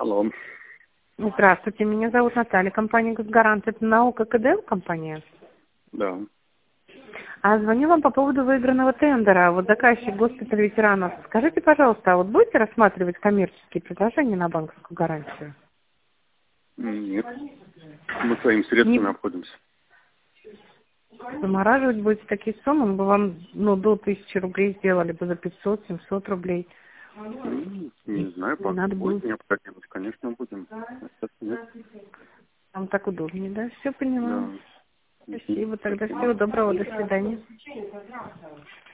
Алло. Здравствуйте, меня зовут Наталья, компания «Госгарант». Это наука КДЛ компания? Да. А звоню вам по поводу выигранного тендера. Вот заказчик госпиталь ветеранов. Скажите, пожалуйста, а вот будете рассматривать коммерческие предложения на банковскую гарантию? Нет. Мы своими средствами Не обходимся. замораживать будете такие суммы, мы бы вам до 1000 рублей сделали бы за 500-700 рублей. Не знаю, Не пока надо было. будет необходимость, конечно, будем. А сейчас нет. Вам так удобнее, да? Все поняла. Да. Спасибо. Тогда Спасибо. всего доброго. До свидания.